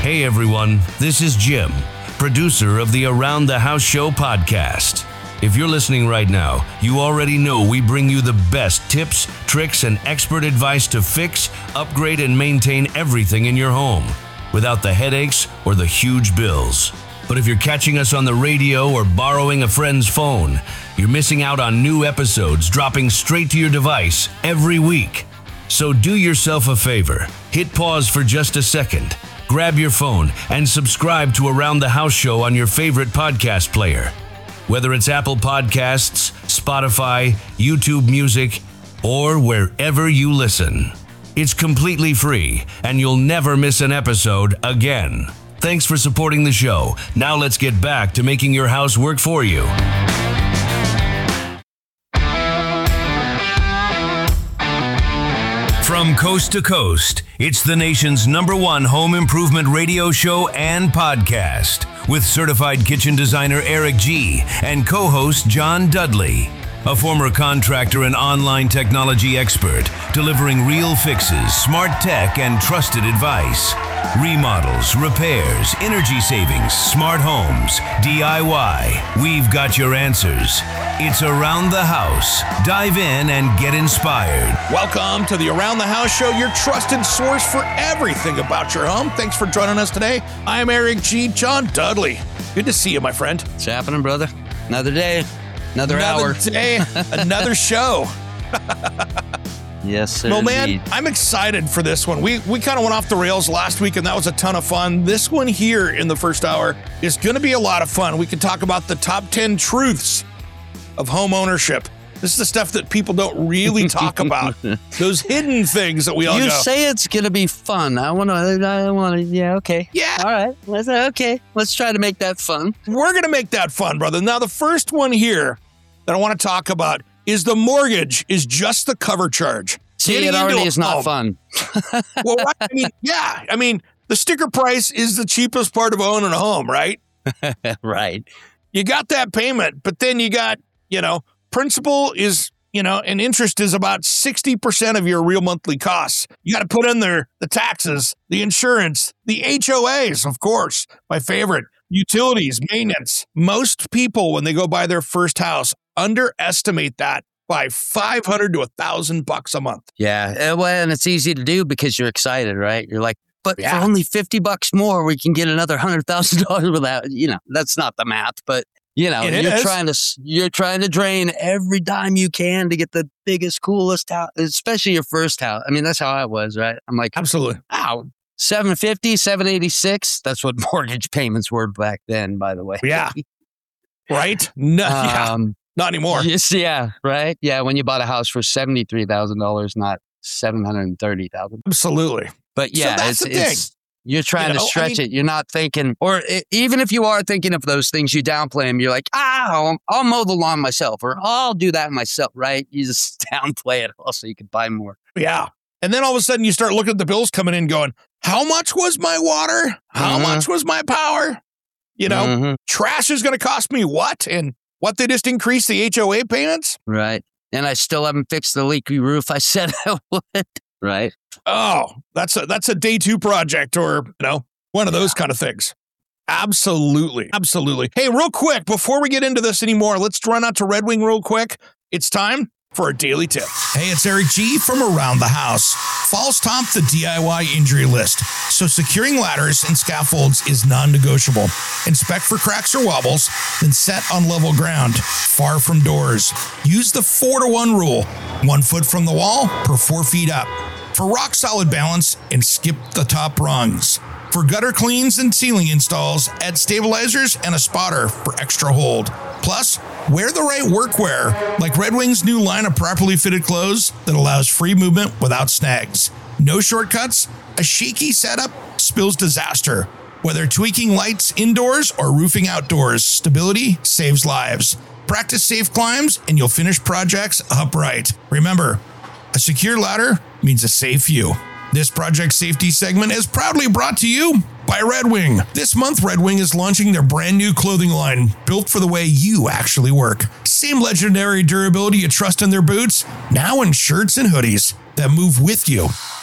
Hey everyone, this is Jim, producer of the Around the House Show podcast. If you're listening right now, you already know we bring you the best tips, tricks, and expert advice to fix, upgrade, and maintain everything in your home without the headaches or the huge bills. But if you're catching us on the radio or borrowing a friend's phone, you're missing out on new episodes dropping straight to your device every week. So do yourself a favor, hit pause for just a second, grab your phone, and subscribe to Around the House Show on your favorite podcast player. Whether it's Apple Podcasts, Spotify, YouTube Music, or wherever you listen. It's completely free, and you'll never miss an episode again. Thanks for supporting the show. Now let's get back to making your house work for you. From coast to coast, it's the nation's #1 home improvement radio show and podcast with certified kitchen designer Eric G. and co-host John Dudley, a former contractor and online technology expert, delivering real fixes, smart tech, and trusted advice. Remodels, repairs, energy savings, smart homes, DIY. We've got your answers. It's Around the House. Dive in and get inspired. Welcome to the Around the House Show, your trusted source for everything about your home. Thanks for joining us today. I'm Eric G. John Dudley. Good to see you, my friend. What's happening, brother? Another day, another hour. Another day, another show. Yes, sir. No, man, indeed. I'm excited for this one. We kind of went off the rails last week, and that was a ton of fun. This one here in the first hour is going to be a lot of fun. We can talk about the top 10 truths of home ownership. This is the stuff that people don't really talk about. Those hidden things that we all You go, say it's going to be fun. I want to, yeah, okay. Yeah. All right. Let's try to make that fun. We're going to make that fun, brother. Now, the first one here that I want to talk about is the mortgage is just the cover charge. See, Getting it into already a is not home. fun. Well, I mean, the sticker price is the cheapest part of owning a home, right? Right. You got that payment, but then you got, principal is, and interest is about 60% of your real monthly costs. You got to put in there the taxes, the insurance, the HOAs, of course, my favorite, utilities, maintenance. Most people, when they go buy their first house, underestimate that by $500 to $1,000 a month. Yeah. Well, and it's easy to do because you're excited, right? You're like, but Yeah. for only $50 more, we can get another $100,000 without, that's not the math, but It is. you're trying to drain every dime you can to get the biggest, coolest house, especially your first house. I mean, that's how I was, right? I'm like, Absolutely. wow, $750, $786. That's what mortgage payments were back then, by the way. Yeah. Right? No, not anymore. Yes, yeah, right. Yeah, when you bought a house for $73,000, not $730,000. Absolutely. But yeah, So that's the thing. You're trying to stretch it. You're not thinking, or even if you are thinking of those things, you downplay them. You're like, I'll mow the lawn myself, or I'll do that myself, right? You just downplay it also you can buy more. Yeah. And then all of a sudden you start looking at the bills coming in going, how much was my water? How much was my power? Trash is going to cost me what? And what, they just increased the HOA payments? Right. And I still haven't fixed the leaky roof I said I would. Right. Oh, that's a day 2 project or, one of those kind of things. Absolutely. Absolutely. Hey, real quick, before we get into this anymore, let's run out to Red Wing real quick. It's time for a daily tip. Hey, it's Eric G. from Around the House. Falls top the DIY injury list, so securing ladders and scaffolds is non-negotiable. Inspect for cracks or wobbles, then set on level ground, far from doors. Use the 4-to-1 rule, 1 foot from the wall per 4 feet up. For rock-solid balance, and skip the top rungs. For gutter cleans and ceiling installs, add stabilizers and a spotter for extra hold. Plus, wear the right workwear, like Red Wing's new line of properly fitted clothes that allows free movement without snags. No shortcuts, a shaky setup spills disaster. Whether tweaking lights indoors or roofing outdoors, stability saves lives. Practice safe climbs and you'll finish projects upright. Remember, a secure ladder means a safe view. This project safety segment is proudly brought to you by Red Wing. This month, Red Wing is launching their brand new clothing line, built for the way you actually work. Same legendary durability you trust in their boots, now in shirts and hoodies that move with you.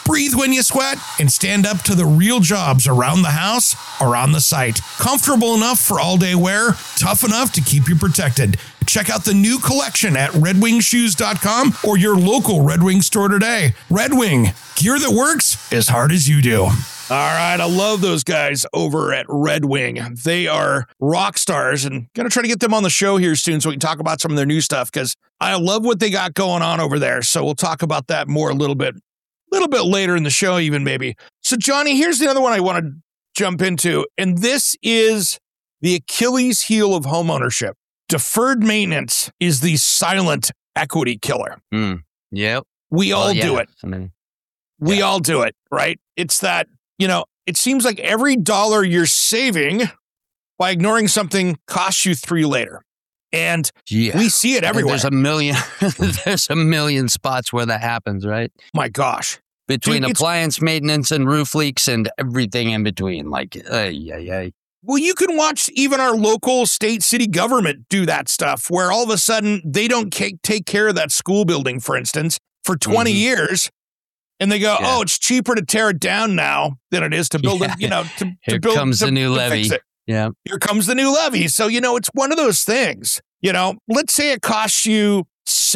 Breathe when you sweat and stand up to the real jobs around the house or on the site. Comfortable enough for all-day wear, tough enough to keep you protected. Check out the new collection at redwingshoes.com or your local Red Wing store today. Red Wing, gear that works as hard as you do. All right, I love those guys over at Red Wing. They are rock stars, and going to try to get them on the show here soon so we can talk about some of their new stuff, because I love what they got going on over there. So we'll talk about that more a little bit later in the show even, maybe. So Johnny, here's the other one I want to jump into, and this is the Achilles heel of homeownership. Deferred maintenance is the silent equity killer. Yep. We all do it. We Yeah. all do it, right? It's that, it seems like every dollar you're saving by ignoring something costs you $3 later. And we see it everywhere. There's a million spots where that happens, right? My gosh. Between Dude, appliance maintenance and roof leaks and everything in between. Like, Well, you can watch even our local state city government do that stuff where all of a sudden they don't take care of that school building, for instance, for 20 years. And they go, oh, it's cheaper to tear it down now than it is to build it, Here comes the new levy. Yeah. Here comes the new levy. So, it's one of those things, let's say it costs you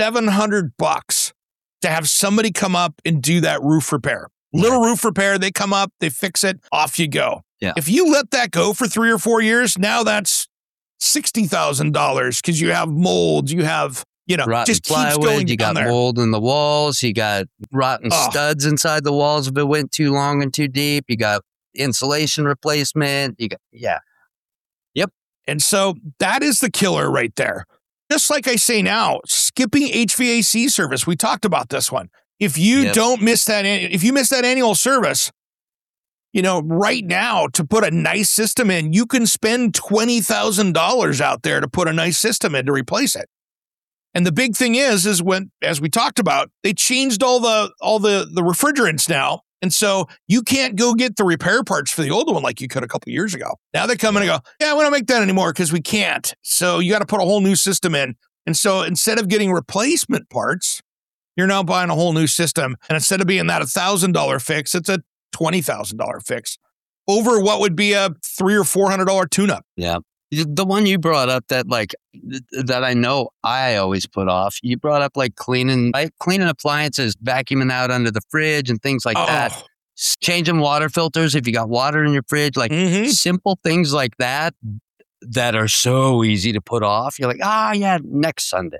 $700 to have somebody come up and do that roof repair. Little roof repair, they come up, they fix it, off you go. Yeah. If you let that go for 3 or 4 years, now that's $60,000 because you have mold, you have, rotten just plywood, keeps going you got down there. mold in the walls, you got rotten studs inside the walls if it went too long and too deep, you got insulation replacement, Yep. And so that is the killer right there. Just like I say now, skipping HVAC service, we talked about this one. If you don't miss that, if you miss that annual service, right now to put a nice system in, you can spend $20,000 out there to put a nice system in to replace it. And the big thing is when, as we talked about, they changed all the refrigerants now. And so you can't go get the repair parts for the old one like you could a couple years ago. Now they come in and go, we don't make that anymore because we can't. So you got to put a whole new system in. And so instead of getting replacement parts, you're now buying a whole new system. And instead of being that $1,000 fix, it's a $20,000 fix over what would be a $300 or $400 tune-up. Yeah. The one you brought up that I know I always put off, you brought up cleaning appliances, vacuuming out under the fridge and things like that. Changing water filters if you got water in your fridge, simple things like that are so easy to put off. You're like, next Sunday.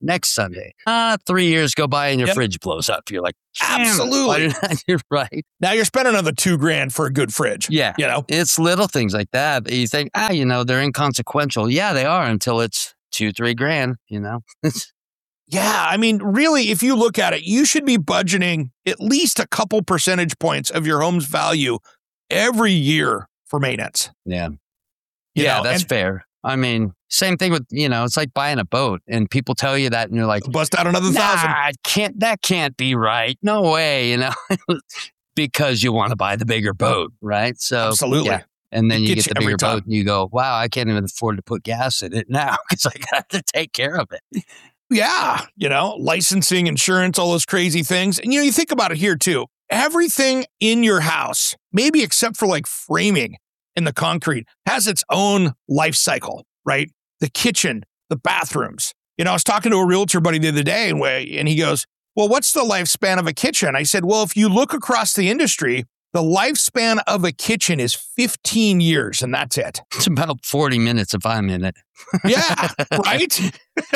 3 years go by and your fridge blows up. You're like, absolutely. You're right. Now you're spending another $2,000 for a good fridge. Yeah. It's little things like that. But you think, they're inconsequential. Yeah, they are until it's $2,000-3,000, Yeah. I mean, really, if you look at it, you should be budgeting at least a couple percentage points of your home's value every year for maintenance. Yeah. That's fair. I mean, same thing with, it's like buying a boat and people tell you that and you're like, bust out another $1,000. That can't be right. No way, because you want to buy the bigger boat, right? So absolutely. Yeah. And then you get the bigger boat and you go, wow, I can't even afford to put gas in it now because I got to take care of it. Yeah. Licensing, insurance, all those crazy things. And, you think about it here too. Everything in your house, maybe except for framing in the concrete, has its own life cycle, right? The kitchen, the bathrooms. I was talking to a realtor buddy the other day and he goes, well, what's the lifespan of a kitchen? I said, well, if you look across the industry, the lifespan of a kitchen is 15 years and that's it. It's about 40 minutes if I'm in it. Yeah, right?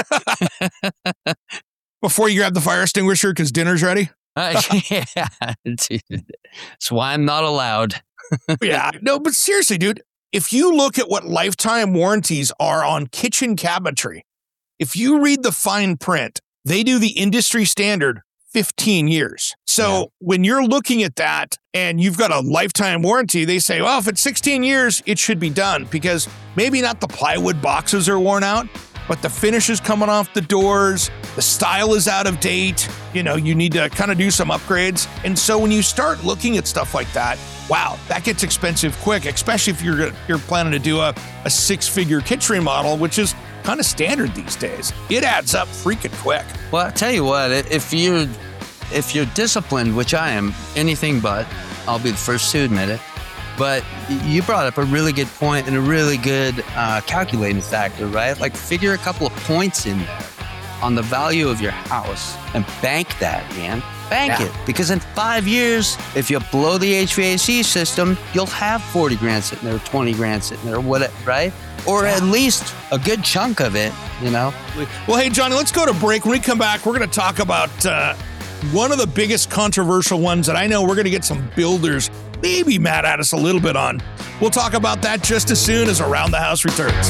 Before you grab the fire extinguisher because dinner's ready? Yeah, that's why I'm not allowed. Yeah, no, but seriously, dude, if you look at what lifetime warranties are on kitchen cabinetry, if you read the fine print, they do the industry standard 15 years. So when you're looking at that and you've got a lifetime warranty, they say, well, if it's 16 years, it should be done because maybe not the plywood boxes are worn out, but the finish is coming off the doors, the style is out of date, you need to kind of do some upgrades. And so when you start looking at stuff like that, wow, that gets expensive quick, especially if you're planning to do a six-figure kitchen remodel, which is kind of standard these days. It adds up freaking quick. Well, I'll tell you what, if you're if you're disciplined, which I am, anything but, I'll be the first to admit it. But you brought up a really good point and a really good calculating factor, right? Like figure a couple of points in there on the value of your house and bank that, man. Bank it. Because in 5 years, if you blow the HVAC system, you'll have 40 grand sitting there, 20 grand sitting there, whatever, right? Or at least a good chunk of it, you know? Well, hey, Johnny, let's go to break. When we come back, we're going to talk about one of the biggest controversial ones that I know we're going to get some builders maybe mad at us a little bit on. We'll talk about that just as soon as Around the House returns.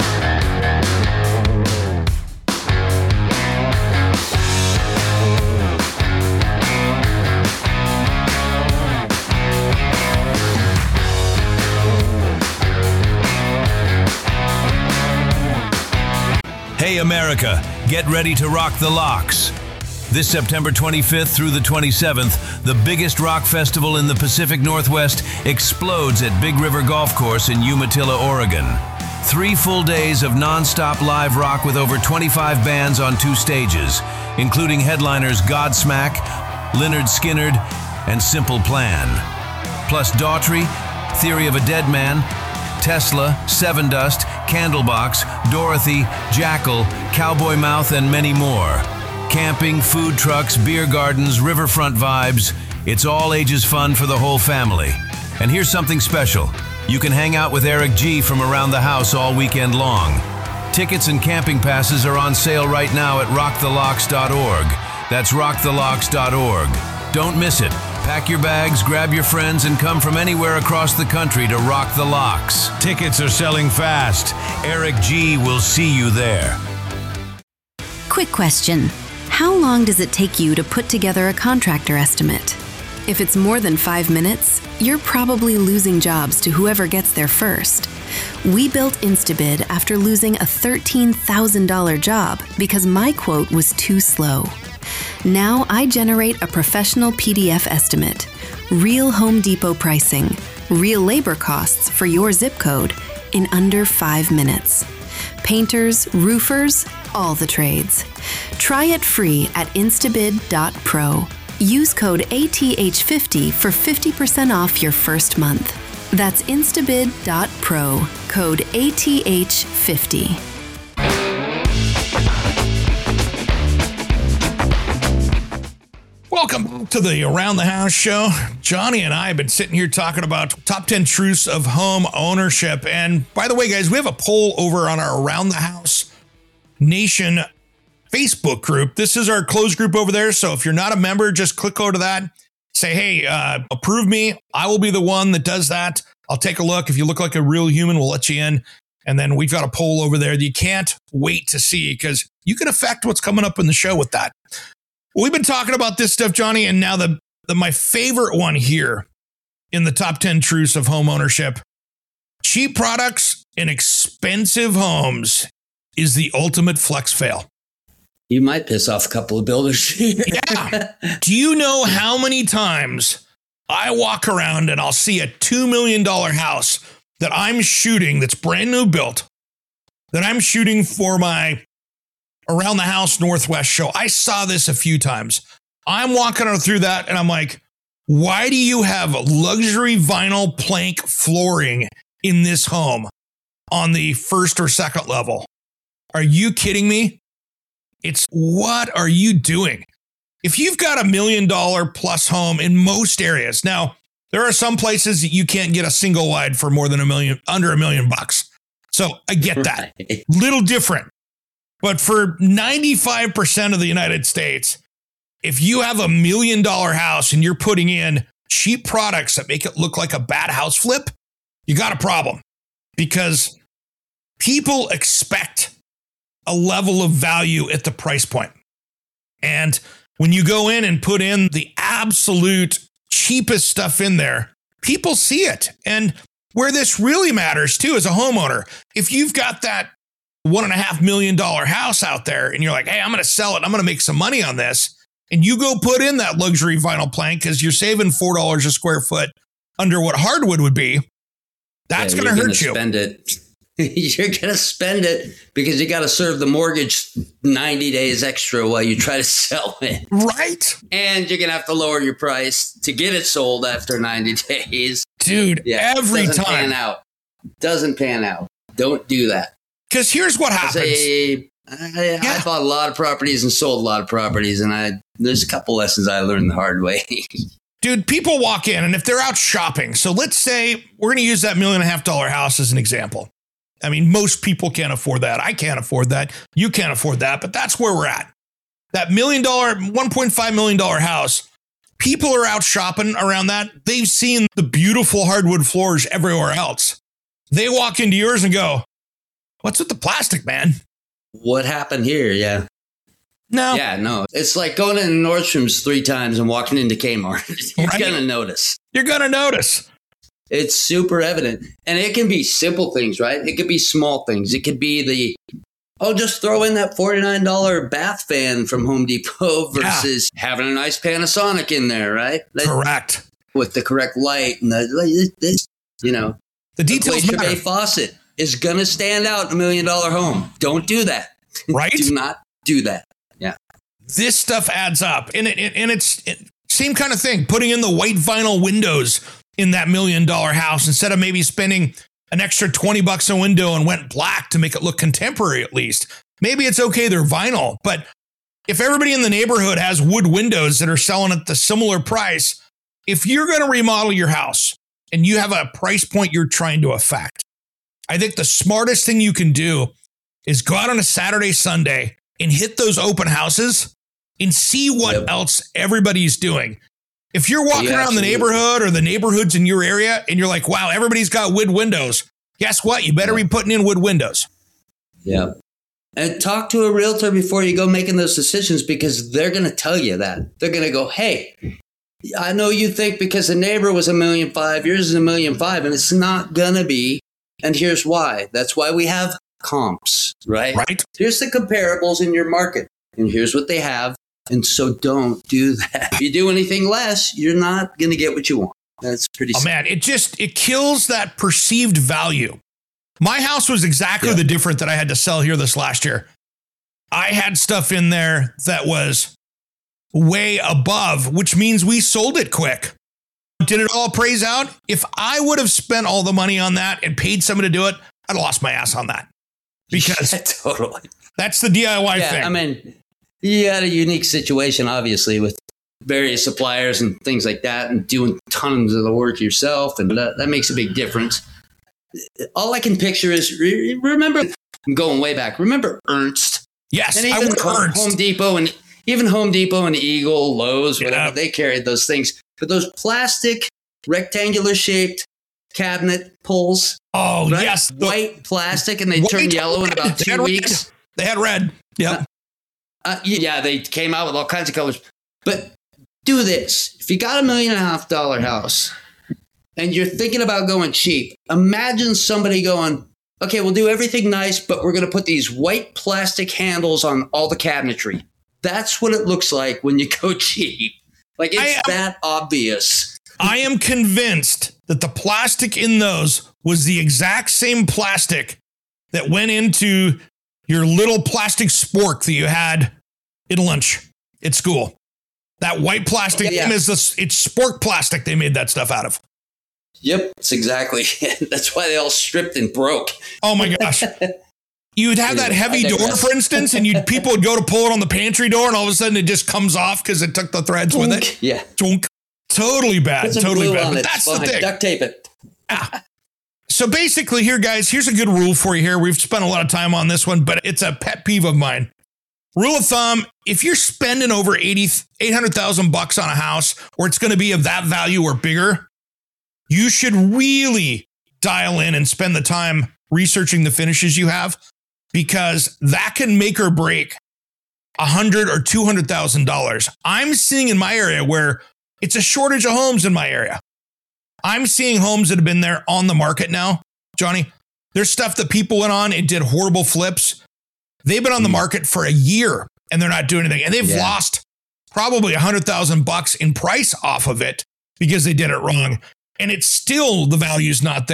Hey America, get ready to rock the locks. This September 25th through the 27th, the biggest rock festival in the Pacific Northwest explodes at Big River Golf Course in Umatilla, Oregon. 3 full days of non-stop live rock with over 25 bands on 2 stages, including headliners Godsmack, Lynyrd Skynyrd, and Simple Plan. Plus Daughtry, Theory of a Dead Man, Tesla, Sevendust, Candlebox, Dorothy, Jackal, Cowboy Mouth, and many more. Camping, food trucks, beer gardens, riverfront vibes. It's all ages fun for the whole family. And here's something special. You can hang out with Eric G from Around the House all weekend long. Tickets and camping passes are on sale right now at rockthelocks.org. That's rockthelocks.org. Don't miss it. Pack your bags, grab your friends, and come from anywhere across the country to rock the locks. Tickets are selling fast. Eric G will see you there. Quick question. How long does it take you to put together a contractor estimate? If it's more than 5 minutes, you're probably losing jobs to whoever gets there first. We built Instabid after losing a $13,000 job because my quote was too slow. Now I generate a professional PDF estimate, real Home Depot pricing, real labor costs for your zip code in under 5 minutes. Painters, roofers, all the trades. Try it free at instabid.pro. Use code ATH50 for 50% off your first month. That's instabid.pro, code ATH50. Welcome to the Around the House show. Johnny and I have been sitting here talking about top 10 truths of home ownership. And by the way, guys, we have a poll over on our Around the House Nation Facebook group. This is our closed group over there. So if you're not a member, just click over to that. Say, hey, approve me. I will be the one that does that. I'll take a look. If you look like a real human, we'll let you in. And then we've got a poll over there that you can't wait to see because you can affect what's coming up in the show with that. We've been talking about this stuff, Johnny, and now my favorite one here in the top 10 truths of home ownership. Cheap products in expensive homes is the ultimate flex fail. You might piss off a couple of builders. Yeah. Do you know how many times I walk around and I'll see a $2 million house that I'm shooting that's brand new built, that I'm shooting for my Around the House Northwest show? I saw this a few times. I'm walking through that and I'm like, why do you have luxury vinyl plank flooring in this home on the first or second level? Are you kidding me? It's what are you doing? If you've got $1 million plus home in most areas, now there are some places that you can't get a single wide for more than under $1 million bucks. So I get that. Little different. But for 95% of the United States, if you have $1 million house and you're putting in cheap products that make it look like a bad house flip, you got a problem because people expect a level of value at the price point. And when you go in and put in the absolute cheapest stuff in there, people see it. And where this really matters too, as a homeowner, if you've got that $1.5 million house out there and you're like, hey, I'm going to sell it. I'm going to make some money on this. And you go put in that luxury vinyl plank because you're saving $4 a square foot under what hardwood would be. That's going to hurt you. Spend it you're going to spend it because you got to serve the mortgage 90 days extra while you try to sell it. Right. And you're going to have to lower your price to get it sold after 90 days. Dude, every time. Doesn't pan out. Don't do that. Because here's what happens. I bought a lot of properties and sold a lot of properties, and there's a couple lessons I learned the hard way. Dude, people walk in, and if they're out shopping, so let's say we're going to use that $1.5 million house as an example. I mean, most people can't afford that. I can't afford that. You can't afford that, but that's where we're at. That $1.5 million house, people are out shopping around that. They've seen the beautiful hardwood floors everywhere else. They walk into yours and go, what's with the plastic, man? What happened here? Yeah. No. Yeah, no. It's like going into Nordstrom's 3 times and walking into Kmart. You're going to notice. You're going to notice. It's super evident. And it can be simple things, right? It could be small things. It could be just throw in that $49 bath fan from Home Depot versus having a nice Panasonic in there, right? Correct. With the correct light and the details matter. A faucet is going to stand out in $1 million home. Don't do that. Right? Do not do that. Yeah. This stuff adds up. And it's same kind of thing. Putting in the white vinyl windows in that $1 million house instead of maybe spending an extra $20 a window and went black to make it look contemporary at least. Maybe it's okay, they're vinyl, but if everybody in the neighborhood has wood windows that are selling at the similar price, if you're going to remodel your house and you have a price point you're trying to affect, I think the smartest thing you can do is go out on a Saturday, Sunday and hit those open houses and see what else everybody's doing. If you're walking around the neighborhood or the neighborhoods in your area and you're like, wow, everybody's got wood windows, guess what? You better be putting in wood windows. Yeah. And talk to a realtor before you go making those decisions because they're going to tell you that. They're going to go, hey, I know you think because the neighbor was $1.5 million, yours is $1.5 million, and it's not going to be. And here's why. That's why we have comps, right? Right. Here's the comparables in your market, and here's what they have. And so don't do that. If you do anything less, you're not going to get what you want. That's pretty simple. Man, it kills that perceived value. My house was exactly the different that I had to sell here this last year. I had stuff in there that was way above, which means we sold it quick. Did it all appraise out? If I would have spent all the money on that and paid someone to do it, I'd have lost my ass on that. Because totally. That's the DIY thing. I mean, you had a unique situation, obviously, with various suppliers and things like that and doing tons of the work yourself. And that makes a big difference. All I can picture is, remember, I'm going way back. Remember Ernst? Yes, and even Home Depot and Eagle, Lowe's, whatever, they carried those things. But those plastic, rectangular shaped cabinet pulls. Oh, right? yes. White plastic, and they turn yellow in about 2 weeks. They had red. Yep. They came out with all kinds of colors. But do this. If you got $1.5 million house and you're thinking about going cheap, imagine somebody going, okay, we'll do everything nice, but we're going to put these white plastic handles on all the cabinetry. That's what it looks like when you go cheap. Like, it's that obvious. I am convinced that the plastic in those was the exact same plastic that went into your little plastic spork that you had in lunch at school. That white plastic it's spork plastic they made that stuff out of. Yep, that's exactly. That's why they all stripped and broke. Oh my gosh. You'd have that heavy door, for instance, and people would go to pull it on the pantry door, and all of a sudden it just comes off because it took the threads with it. Yeah. Totally bad. Totally bad. But that's the thing. Duct tape it. So basically here, guys, here's a good rule for you here. We've spent a lot of time on this one, but it's a pet peeve of mine. Rule of thumb, if you're spending over $800,000 on a house, or it's going to be of that value or bigger, you should really dial in and spend the time researching the finishes you have, because that can make or break $100,000 or $200,000. I'm seeing in my area where it's a shortage of homes in my area. I'm seeing homes that have been there on the market now, Johnny. There's stuff that people went on and did horrible flips. They've been on the market for a year and they're not doing anything. And they've lost probably $100,000 in price off of it because they did it wrong. And it's still, the value's not there.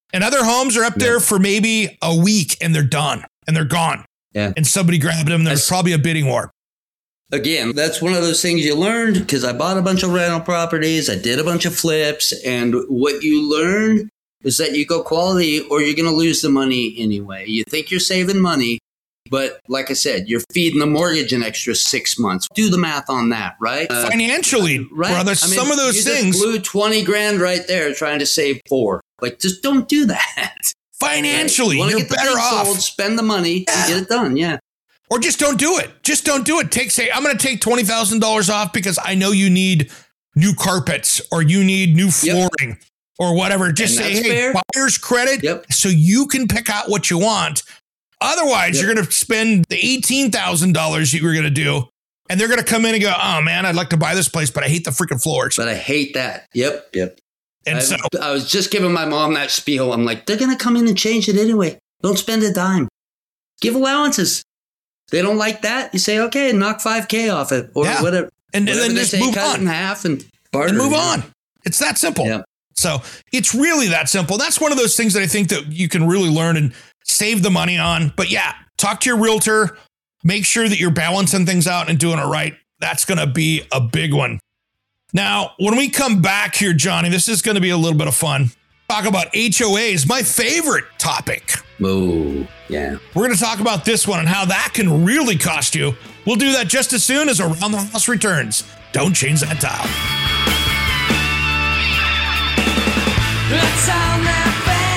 And other homes are up there for maybe a week and they're done and they're gone. Yeah. And somebody grabbed them. There's probably a bidding war. Again, that's one of those things you learned because I bought a bunch of rental properties. I did a bunch of flips. And what you learn is that you go quality or you're going to lose the money anyway. You think you're saving money, but like I said, you're feeding the mortgage an extra 6 months. Do the math on that, right? Financially, right? brother, some of those things. You just blew 20 grand right there trying to save 4. Like, just don't do that. Financially, right? you're better off. Sold, spend the money and get it done. Yeah. Or just don't do it. Just don't do it. Say, I'm going to take $20,000 off because I know you need new carpets or you need new flooring or whatever. Just say, hey, buyer's credit so you can pick out what you want. Otherwise, you're going to spend the $18,000 you were going to do. And they're going to come in and go, oh, man, I'd like to buy this place, but I hate the freaking floors. But I hate that. Yep. And I was just giving my mom that spiel. I'm like, they're going to come in and change it anyway. Don't spend a dime. Give allowances. They don't like that. You say, okay, knock $5,000 off it or whatever. And then just move cut on. In half and barter. And move on. It's that simple. Yeah. So it's really that simple. That's one of those things that I think that you can really learn and save the money on. But yeah, talk to your realtor. Make sure that you're balancing things out and doing it right. That's going to be a big one. Now, when we come back here, Johnny, this is going to be a little bit of fun. Talk about HOAs, my favorite topic. Oh, yeah. We're going to talk about this one and how that can really cost you. We'll do that just as soon as Around the House returns. Don't change that dial. Let's sound that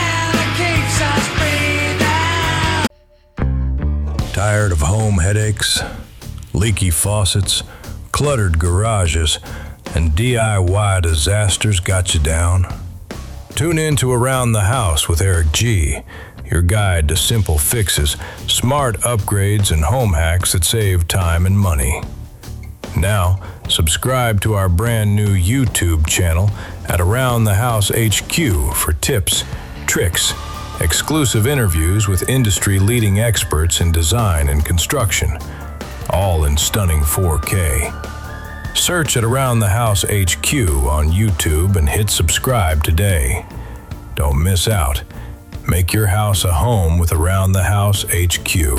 fan that keeps us breathing. Tired of home headaches, leaky faucets, cluttered garages, and DIY disasters got you down? Tune in to Around the House with Eric G., your guide to simple fixes, smart upgrades, and home hacks that save time and money. Now, subscribe to our brand new YouTube channel at Around the House HQ for tips, tricks, exclusive interviews with industry-leading experts in design and construction, all in stunning 4K. Search at Around the House HQ on YouTube and hit subscribe today. Don't miss out. Make your house a home with Around the House HQ.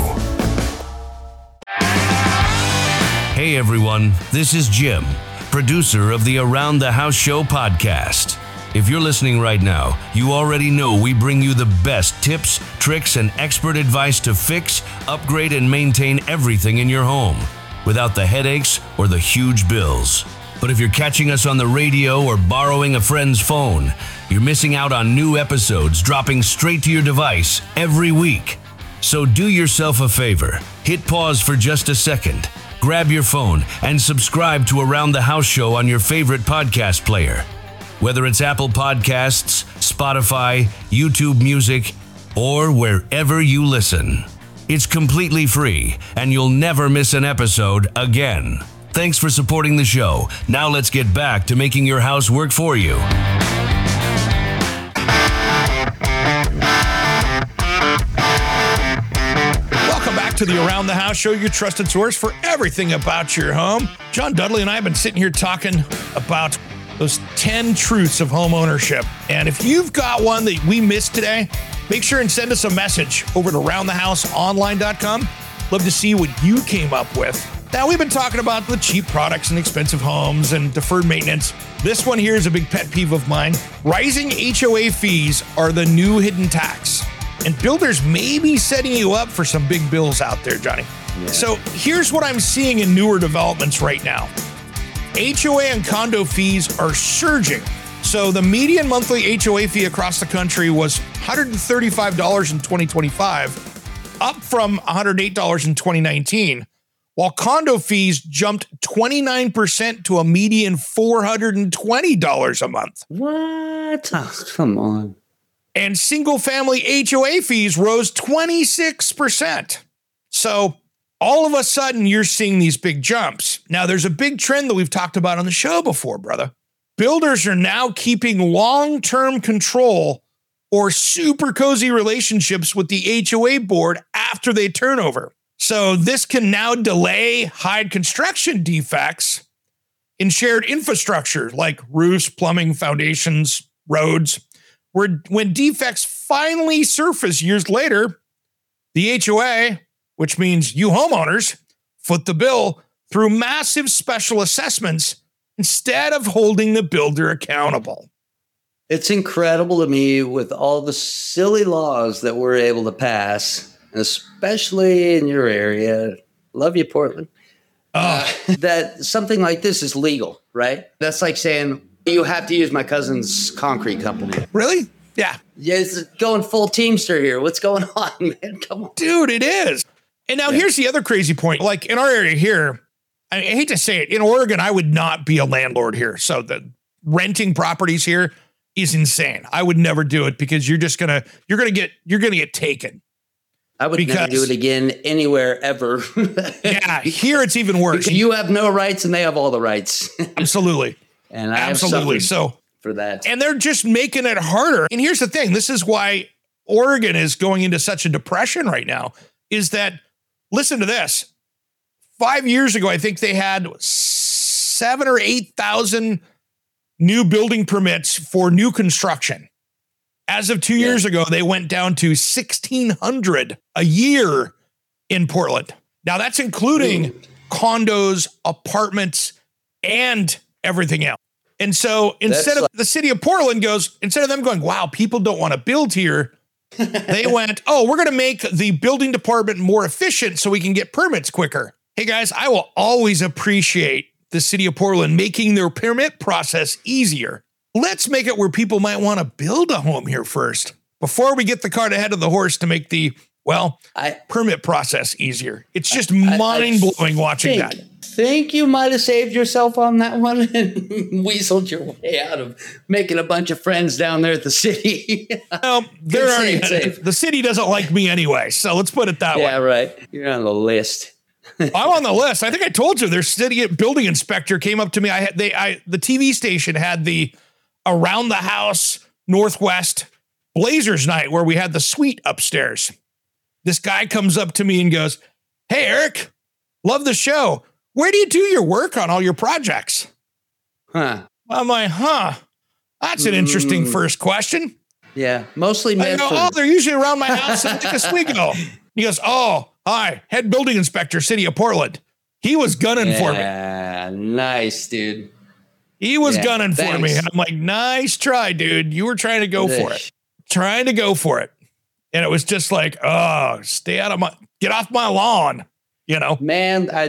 Hey everyone, this is Jim, producer of the Around the House Show podcast. If you're listening right now, you already know we bring you the best tips, tricks, and expert advice to fix, upgrade, and maintain everything in your home without the headaches or the huge bills. But if you're catching us on the radio or borrowing a friend's phone, you're missing out on new episodes dropping straight to your device every week. So do yourself a favor, hit pause for just a second, grab your phone, and subscribe to Around the House Show on your favorite podcast player. Whether it's Apple Podcasts, Spotify, YouTube Music, or wherever you listen. It's completely free, and you'll never miss an episode again. Thanks for supporting the show. Now let's get back to making your house work for you. Welcome back to the Around the House Show, your trusted source for everything about your home. John Dudley and I have been sitting here talking about those 10 truths of home ownership. And if you've got one that we missed today, make sure and send us a message over to roundthehouseonline.com. Love to see what you came up with. Now, we've been talking about the cheap products and expensive homes and deferred maintenance. This one here is a big pet peeve of mine. Rising HOA fees are the new hidden tax. And builders may be setting you up for some big bills out there, Johnny. Yeah. So here's what I'm seeing in newer developments right now. HOA and condo fees are surging. So the median monthly HOA fee across the country was $135 in 2025, up from $108 in 2019, while condo fees jumped 29% to a median $420 a month. What? Oh, come on. And single-family HOA fees rose 26%. So all of a sudden, you're seeing these big jumps. Now, there's a big trend that we've talked about on the show before, brother. Builders are now keeping long-term control or super cozy relationships with the HOA board after they turn over. So this can now delay, hide construction defects in shared infrastructure like roofs, plumbing, foundations, roads, when defects finally surface years later, the HOA, which means you homeowners, foot the bill through massive special assessments instead of holding the builder accountable. It's incredible to me with all the silly laws that we're able to pass, especially in your area. Love you, Portland. That something like this is legal, right? That's like saying you have to use my cousin's concrete company. Really? Yeah. Yeah, it's going full Teamster here. What's going on, man? Come on. Dude, it is. And now here's the other crazy point. Like in our area here, I hate to say it, in Oregon, I would not be a landlord here. So the renting properties here is insane. I would never do it because you're gonna get taken. I would never do it again anywhere ever. Yeah, here it's even worse. Because you have no rights and they have all the rights. Absolutely. And I absolutely have so for that. And they're just making it harder. And here's the thing. This is why Oregon is going into such a depression right now, is that, listen to this. 5 years ago, I think they had 7,000 or 8,000 new building permits for new construction. As of 2 years ago, they went down to 1,600 a year in Portland. Now that's including condos, apartments, and everything else. And so instead of the city of Portland instead of them going, wow, people don't want to build here, they went, oh, we're going to make the building department more efficient so we can get permits quicker. Hey guys, I will always appreciate the city of Portland making their permit process easier. Let's make it where people might want to build a home here first before we get the cart ahead of the horse to make the, permit process easier. It's just mind-blowing watching that. Think you might have saved yourself on that one and weaseled your way out of making a bunch of friends down there at the city. The city doesn't like me anyway, so let's put it that way. Yeah, right. You're on the list. I'm on the list. I think I told you their city building inspector came up to me. The TV station had the Around the House Northwest Blazers night where we had the suite upstairs. This guy comes up to me and goes, "Hey, Eric, love the show. Where do you do your work on all your projects?" I'm like, that's an interesting first question. Yeah, mostly meant they're usually around my house in Oswego. He goes, "Oh, hi, head building inspector, city of Portland." He was gunning for me. Yeah, nice, dude. He was gunning for me. And I'm like, nice try, dude. You were trying to go for it. Trying to go for it. And it was just like, oh, get off my lawn. You know? Man, I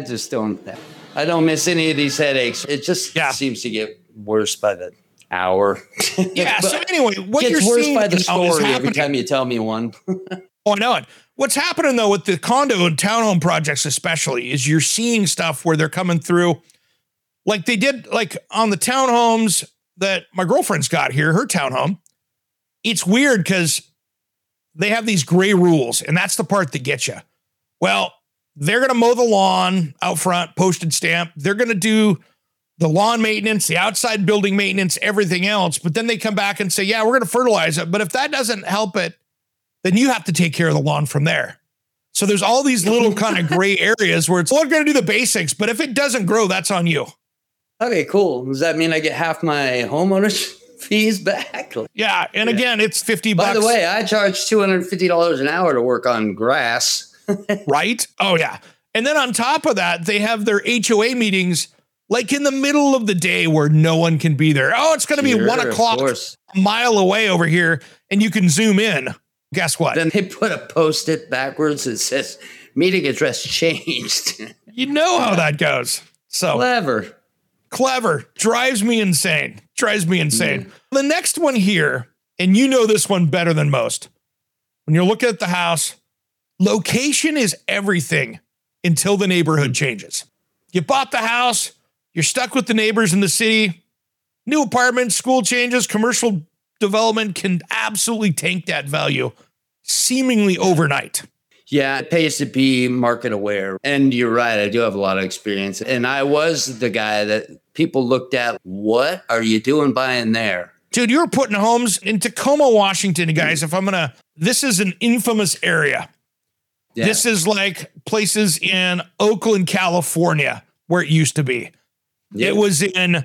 don't miss any of these headaches. It just seems to get worse by the hour. Yeah. So anyway, what you're worse seeing by the story every time you tell me one. Oh, I know it. What's happening though with the condo and townhome projects especially is you're seeing stuff where they're coming through like they did like on the townhomes that my girlfriend's got here, her townhome. It's weird because they have these gray rules and that's the part that gets you. Well, they're going to mow the lawn out front, postage stamp. They're going to do the lawn maintenance, the outside building maintenance, everything else. But then they come back and say, yeah, we're going to fertilize it. But if that doesn't help it, then you have to take care of the lawn from there. So there's all these little kind of gray areas where we're going to do the basics, but if it doesn't grow, that's on you. Okay, cool. Does that mean I get half my homeowner's fees back? Yeah. And again, it's $50. By the way, I charge $250 an hour to work on grass. Right? Oh, yeah. And then on top of that, they have their HOA meetings like in the middle of the day where no one can be there. Oh, it's going to be 1 o'clock a mile away over here and you can zoom in. Guess what? Then they put a Post-it backwards that says meeting address changed. You know how that goes. So clever. Drives me insane. The next one here, and you know this one better than most. When you're looking at the house, location is everything until the neighborhood changes. You bought the house, you're stuck with the neighbors in the city. New apartments, school changes, commercial development can absolutely tank that value seemingly overnight. Yeah, it pays to be market aware. And you're right, I do have a lot of experience. And I was the guy that people looked at, what are you doing buying there? Dude, you were putting homes in Tacoma, Washington, guys. This is an infamous area. Yeah. This is like places in Oakland, California, where it used to be. Yep. It was in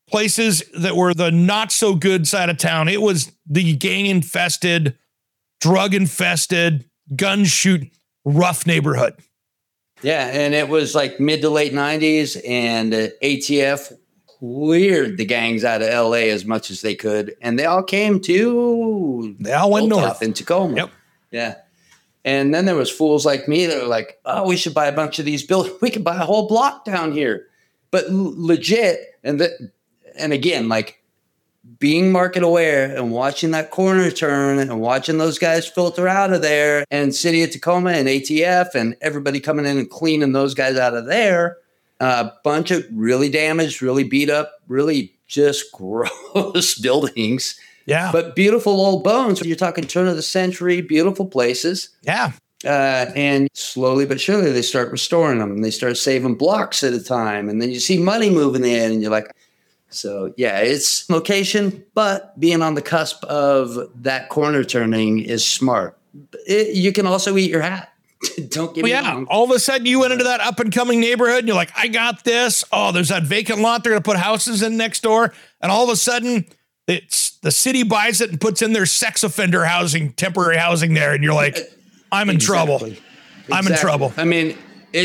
places that were the not so good side of town. It was the gang infested, drug infested, gun shoot, rough neighborhood. Yeah, and it was like mid to late 90s, and ATF cleared the gangs out of LA as much as they could, and they all came to They all went north in Tacoma. Yep. Yeah. And then there was fools like me that were like, oh, we should buy a bunch of these buildings. We could buy a whole block down here. But legit, and again, like being market aware and watching that corner turn and watching those guys filter out of there, and City of Tacoma and ATF and everybody coming in and cleaning those guys out of there. A bunch of really damaged, really beat up, really just gross buildings. Yeah. But beautiful old bones. You're talking turn of the century, beautiful places. Yeah. And slowly but surely they start restoring them, and they start saving blocks at a time. And then you see money moving in, and you're like, so yeah, it's location, but being on the cusp of that corner turning is smart. You can also eat your hat. Don't get me wrong. All of a sudden you went into that up and coming neighborhood and you're like, I got this. Oh, there's that vacant lot. They're going to put houses in next door. And all of a sudden it's the city buys it and puts in their sex offender housing, temporary housing there. And you're like, I'm in trouble. I'm in trouble. I mean,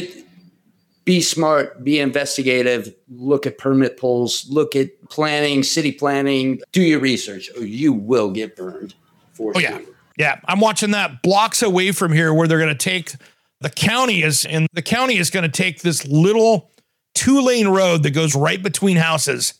be smart, be investigative, look at permit pulls, look at planning, city planning, do your research, or you will get burned for sure. Yeah. Yeah. I'm watching that blocks away from here where they're going to take the county is going to take this little 2-lane road that goes right between houses.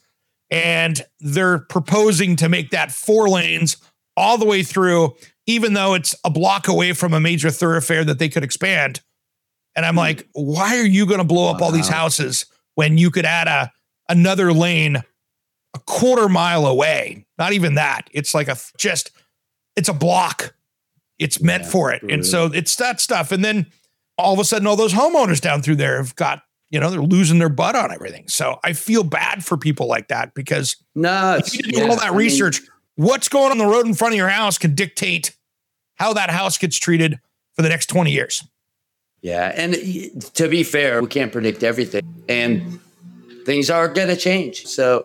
And they're proposing to make that 4 lanes all the way through, even though it's a block away from a major thoroughfare that they could expand. And I'm like, why are you going to blow up all these houses when you could add another lane a quarter mile away? Not even that. It's like it's a block. It's meant for it. And so it's that stuff. And then all of a sudden, all those homeowners down through there have got, they're losing their butt on everything. So I feel bad for people like that, because if you do all that research, what's going on the road in front of your house can dictate how that house gets treated for the next 20 years. Yeah. And to be fair, we can't predict everything, and things are going to change. So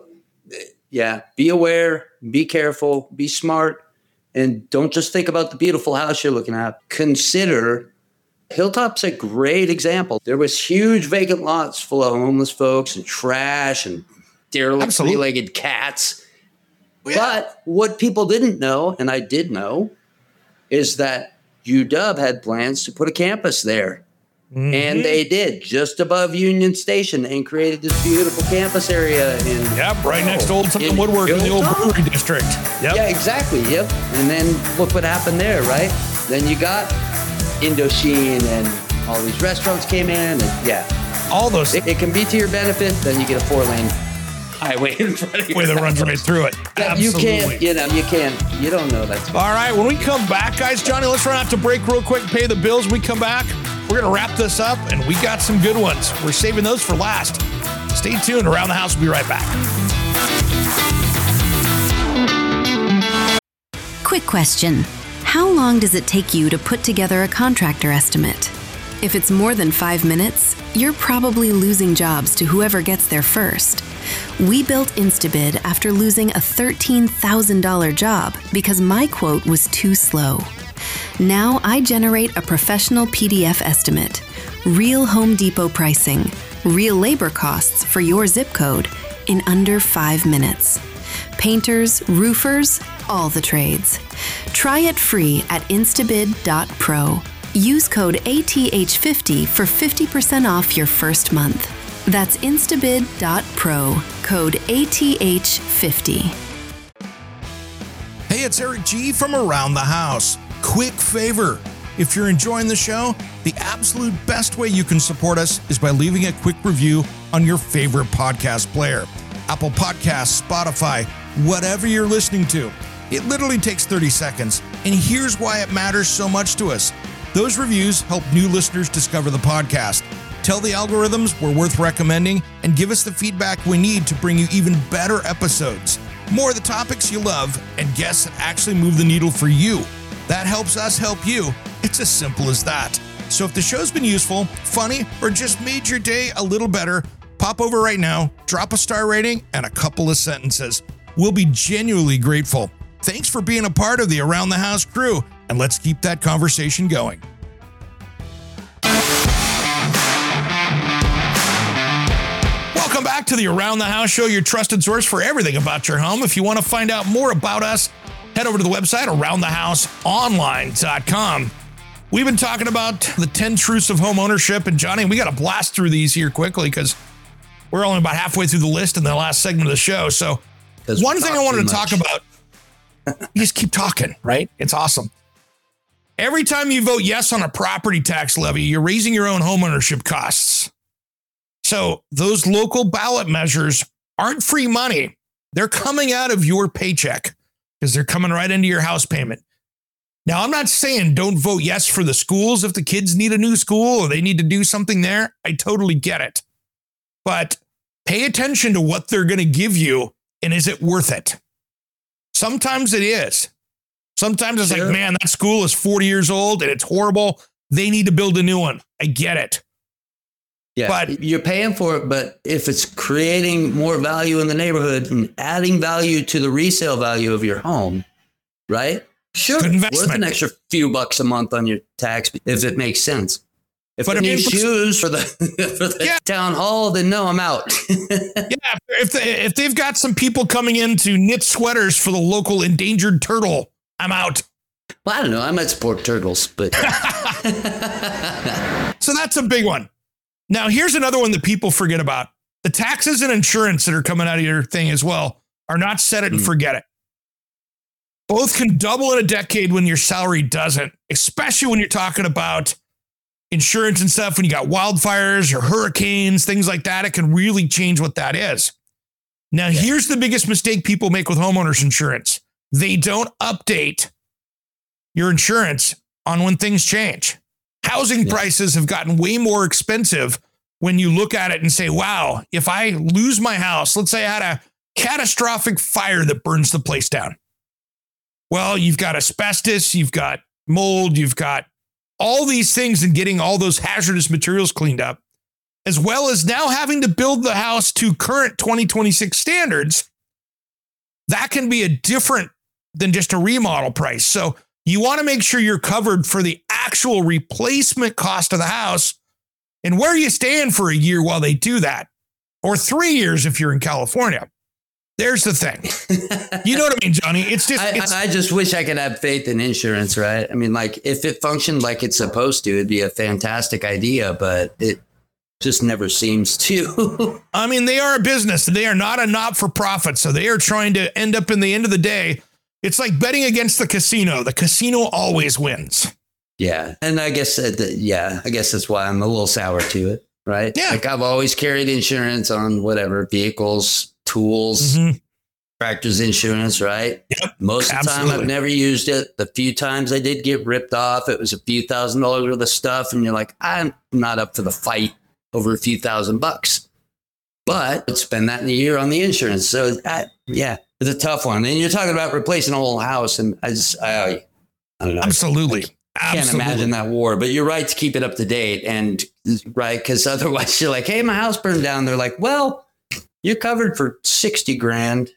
yeah, be aware, be careful, be smart, and don't just think about the beautiful house you're looking at. Consider Hilltop's a great example. There was huge vacant lots full of homeless folks and trash and derelict three-legged cats. Yeah. But what people didn't know, and I did know, is that UW had plans to put a campus there. Mm-hmm. And they did, just above Union Station, and created this beautiful campus area. Right next to Old Southern Woodwork in the old brewery district. Yep. Yeah, exactly. Yep. And then look what happened there, right? Then you got Indochine and all these restaurants came in, and all those. It can be to your benefit. Then you get a 4-lane highway in front of you. That runs right through it. Absolutely. You don't know that. All right. When we come back, guys, Johnny, let's run out to break real quick, pay the bills. When we come back, we're going to wrap this up, and we got some good ones. We're saving those for last. Stay tuned. Around the House, we'll be right back. Quick question. How long does it take you to put together a contractor estimate? If it's more than 5 minutes, you're probably losing jobs to whoever gets there first. We built Instabid after losing a $13,000 job because my quote was too slow. Now I generate a professional PDF estimate, real Home Depot pricing, real labor costs for your zip code in under 5 minutes. Painters, roofers, all the trades. Try it free at instabid.pro. Use code ATH50 for 50% off your first month. That's instabid.pro, code ATH50. Hey, it's Eric G. from Around the House. Quick favor. If you're enjoying the show, the absolute best way you can support us is by leaving a quick review on your favorite podcast player. Apple Podcasts, Spotify, whatever you're listening to. It literally takes 30 seconds, and here's why it matters so much to us. Those reviews help new listeners discover the podcast. Tell the algorithms we're worth recommending, and give us the feedback we need to bring you even better episodes. More of the topics you love, and guests that actually move the needle for you. That helps us help you. It's as simple as that. So if the show's been useful, funny, or just made your day a little better, pop pop over right now, drop a star rating and a couple of sentences. We'll be genuinely grateful. Thanks for being a part of the Around the House crew, and let's keep that conversation going. Welcome back to the Around the House show, your trusted source for everything about your home. If you want to find out more about us, head over to the website, aroundthehouseonline.com. We've been talking about the 10 truths of home ownership, and Johnny, we got to blast through these here quickly because we're only about halfway through the list in the last segment of the show. So one thing I wanted to talk about, you just keep talking, right? It's awesome. Every time you vote yes on a property tax levy, you're raising your own homeownership costs. So those local ballot measures aren't free money. They're coming out of your paycheck because they're coming right into your house payment. Now, I'm not saying don't vote yes for the schools if the kids need a new school or they need to do something there. I totally get it. But pay attention to what they're going to give you, and is it worth it? Sometimes it is. Sometimes it's like, man, that school is 40 years old and it's horrible. They need to build a new one. I get it. Yeah, but you're paying for it. But if it's creating more value in the neighborhood and adding value to the resale value of your home, right? Sure, worth an extra few bucks a month on your tax if it makes sense. If I need shoes for the town hall, then no, I'm out. Yeah, if they've got some people coming in to knit sweaters for the local endangered turtle, I'm out. Well, I don't know. I might support turtles, but so that's a big one. Now, here's another one that people forget about. The taxes and insurance that are coming out of your thing as well are not set it and forget it. Both can double in a decade when your salary doesn't, especially when you're talking about insurance and stuff. When you got wildfires or hurricanes, things like that, it can really change what that is. Now, here's the biggest mistake people make with homeowners insurance. They don't update your insurance on when things change. Housing prices have gotten way more expensive when you look at it and say, wow, if I lose my house, let's say I had a catastrophic fire that burns the place down. Well, you've got asbestos, you've got mold, you've got all these things and getting all those hazardous materials cleaned up, as well as now having to build the house to current 2026 standards. That can be a different than just a remodel price. So you want to make sure you're covered for the actual replacement cost of the house and where you stand for a year while they do that, or 3 years if you're in California. There's the thing. You know what I mean, Johnny? It's just. I just wish I could have faith in insurance, right? I mean, like if it functioned like it's supposed to, it'd be a fantastic idea, but it just never seems to. I mean, they are a business. They are not a not-for-profit. So they are trying to end up in the end of the day. It's like betting against the casino. The casino always wins. Yeah. And I guess, I guess that's why I'm a little sour to it, right? Yeah. Like I've always carried insurance on whatever, vehicles, tools, tractors insurance, right? Yep, most of the time I've never used it. The few times I did get ripped off, it was a few $1,000s worth of stuff. And you're like, I'm not up for the fight over a few $1,000. But I'd spend that in a year on the insurance. So it's a tough one. And you're talking about replacing a whole house. And I don't know. Absolutely. I can't imagine that war, but you're right to keep it up to date. And right, because otherwise you're like, hey, my house burned down. They're like, well, you're covered for $60,000.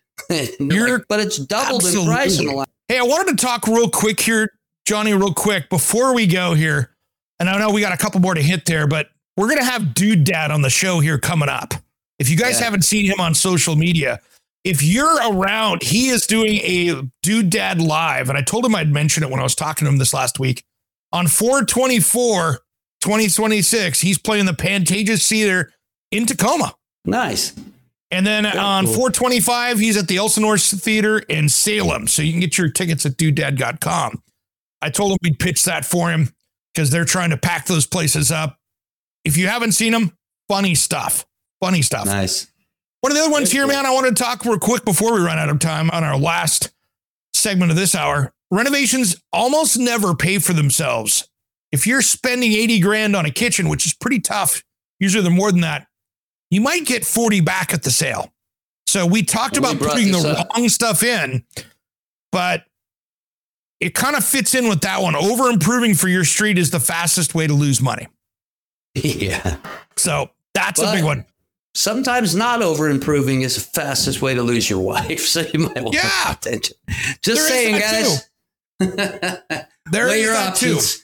But it's doubled in price in the last. Hey, I wanted to talk real quick here, Johnny, real quick before we go here. And I know we got a couple more to hit there, but we're going to have Dude Dad on the show here coming up. If you guys haven't seen him on social media, if you're around, he is doing a Dude Dad live. And I told him I'd mention it when I was talking to him this last week. On 4/24/2026, he's playing the Pantages Theater in Tacoma. Nice. And then on 4/25, he's at the Elsinore Theater in Salem. So you can get your tickets at dudedad.com. I told him we'd pitch that for him because they're trying to pack those places up. If you haven't seen them, funny stuff. Funny stuff. Nice. One of the other ones here, man, I wanted to talk real quick before we run out of time on our last segment of this hour. Renovations almost never pay for themselves. If you're spending $80,000 on a kitchen, which is pretty tough, usually they're more than that, you might get 40 back at the sale. So we talked about putting the wrong stuff in, but it kind of fits in with that one. Over improving for your street is the fastest way to lose money. Yeah. So that's a big one. sometimes not over improving is the fastest way to lose your wife. So you might want to pay attention. Just saying, guys. Weigh your options.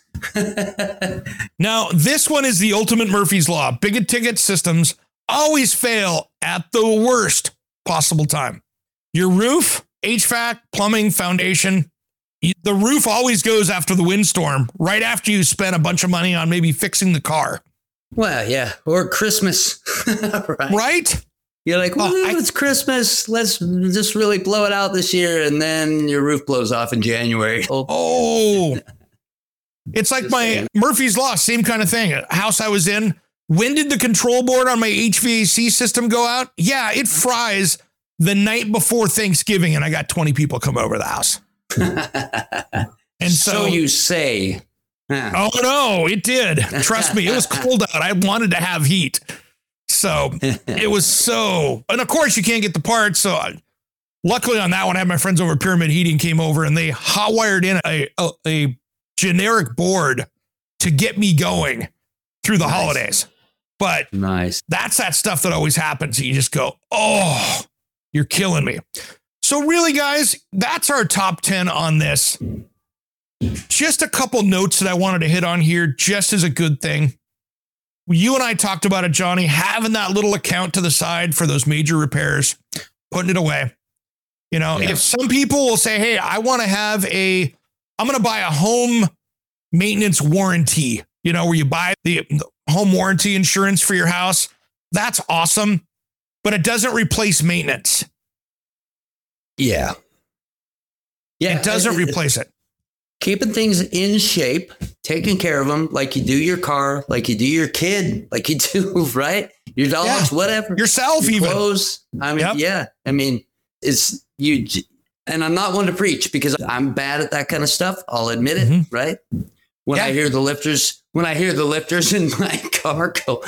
Now, this one is the ultimate Murphy's Law. Big ticket systems always fail at the worst possible time. Your roof, HVAC, plumbing, foundation, the roof always goes after the windstorm, right after you spent a bunch of money on maybe fixing the car. Well, yeah. Or Christmas. Right? You're like, it's Christmas. Let's just really blow it out this year. And then your roof blows off in January. Oh. It's like my Murphy's Law, same kind of thing. A house I was in. When did the control board on my HVAC system go out? Yeah, it fries the night before Thanksgiving, and I got 20 people come over the house. And so you say. Oh, no, it did. Trust me, it was cold out. I wanted to have heat. So it was so. And of course, you can't get the parts. So luckily on that one, I had my friends over at Pyramid Heating came over and they hot wired in a generic board to get me going through the holidays. But that's that stuff that always happens. You just go, oh, you're killing me. So really, guys, that's our top 10 on this. Just a couple notes that I wanted to hit on here, just as a good thing. You and I talked about it, Johnny, having that little account to the side for those major repairs, putting it away. You know, if some people will say, hey, I'm going to buy a home maintenance warranty, you know, where you buy the home warranty insurance for your house. That's awesome, but it doesn't replace maintenance. Yeah. It doesn't replace it. Keeping things in shape, taking care of them like you do your car, like you do your kid, like you do, right? Your dogs, whatever. Yourself, your even. Clothes. I mean, I mean, it's you. And I'm not one to preach because I'm bad at that kind of stuff. I'll admit it, right? When I hear the lifters in my car go,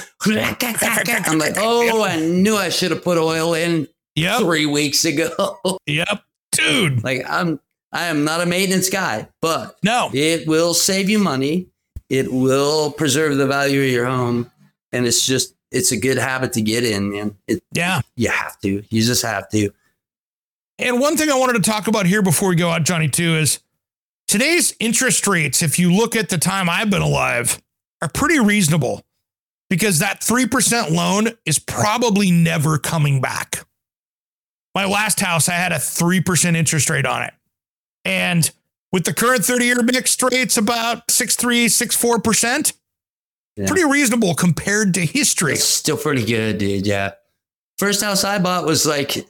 I'm like, oh, I knew I should have put oil in 3 weeks ago. Yep. Dude. Like I am not a maintenance guy, but it will save you money. It will preserve the value of your home. And it's a good habit to get in, man. You have to. You just have to. And one thing I wanted to talk about here before we go out, Johnny, too, is today's interest rates, if you look at the time I've been alive, are pretty reasonable because that 3% loan is probably never coming back. My last house, I had a 3% interest rate on it. And with the current 30-year mixed rates, about 6.3%, 6.4%, pretty reasonable compared to history. It's still pretty good, dude. Yeah. First house I bought was like,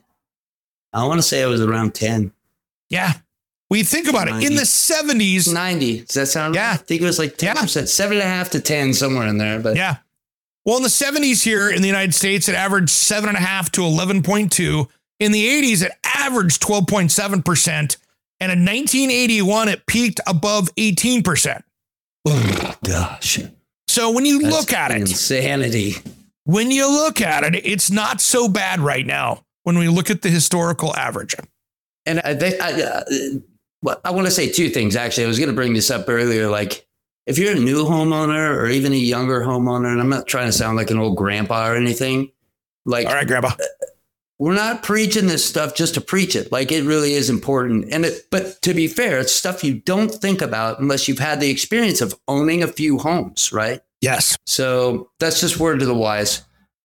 I want to say it was around 10. Yeah. Well, you think about 90. It in the 70s. 90. Does that sound right? I think it was like 10%, 7.5 to 10, somewhere in there. But yeah. Well, in the 70s here in the United States, it averaged 7.5 to 11.2. In the 80s, it averaged 12.7%. And in 1981, it peaked above 18%. Oh, gosh. So when you look at it, insanity. When you look at it, it's not so bad right now when we look at the historical average. And I want to say two things, actually. I was going to bring this up earlier. Like, if you're a new homeowner or even a younger homeowner, and I'm not trying to sound like an old grandpa or anything. Like, all right, grandpa. We're not preaching this stuff just to preach it. Like, it really is important. But to be fair, it's stuff you don't think about unless you've had the experience of owning a few homes, right? Yes. So that's just word to the wise.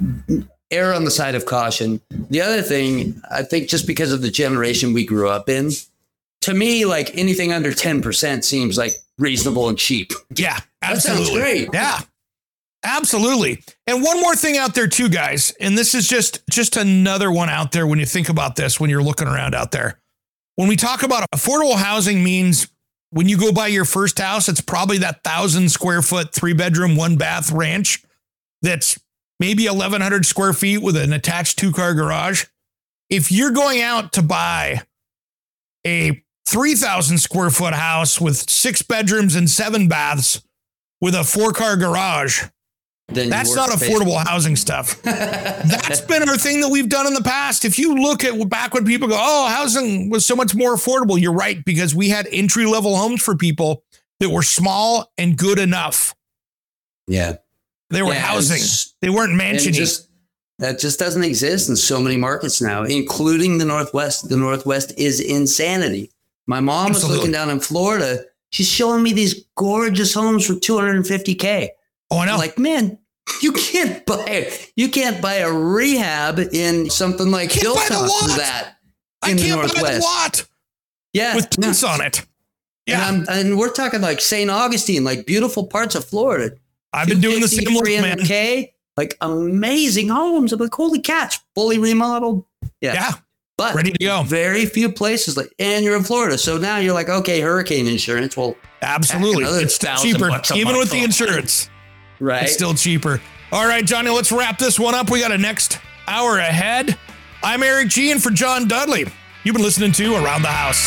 Err on the side of caution. The other thing, I think just because of the generation we grew up in, to me, like anything under 10% seems like reasonable and cheap. Yeah, absolutely. That sounds great. Yeah. Absolutely. And one more thing out there too, guys, and this is just another one out there when you think about this, when you're looking around out there. When we talk about affordable housing means when you go buy your first house, it's probably that 1,000 square foot, 3-bedroom, 1-bath ranch that's maybe 1,100 square feet with an attached 2-car garage. If you're going out to buy a 3,000 square foot house with 6 bedrooms and 7 baths with a 4-car garage, that's not affordable housing stuff. That's been our thing that we've done in the past. If you look at back when people go, oh, housing was so much more affordable. You're right, because we had entry level homes for people that were small and good enough. Yeah. They were housing. They weren't mansioning. That just doesn't exist in so many markets now, including the Northwest. The Northwest is insanity. My mom was looking down in Florida. She's showing me these gorgeous homes for $250K. Oh, I know. I'm like, man, you can't buy a rehab in something like Hilltop for that in the Northwest. Buy the lot. Yeah, with tents on it. Yeah, and we're talking like St. Augustine, like beautiful parts of Florida. I've been doing the same look, man. $300K, like amazing homes. I'm like, holy cats, fully remodeled. Yeah. But ready to go. Very few places and you're in Florida. So now you're like, okay, hurricane insurance. Well, absolutely. It's cheaper, even with the insurance. Right. It's still cheaper. All right, Johnny, let's wrap this one up. We got a next hour ahead. I'm Eric G. and for John Dudley, you've been listening to Around the House.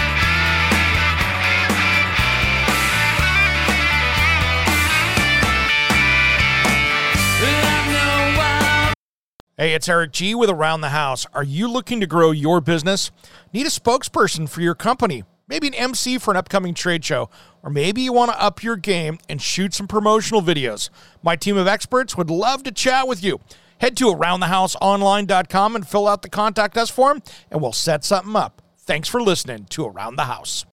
Hey, it's Eric G. with Around the House. Are you looking to grow your business? Need a spokesperson for your company? Maybe an MC for an upcoming trade show? Or maybe you want to up your game and shoot some promotional videos? My team of experts would love to chat with you. Head to AroundTheHouseOnline.com and fill out the Contact Us form, and we'll set something up. Thanks for listening to Around the House.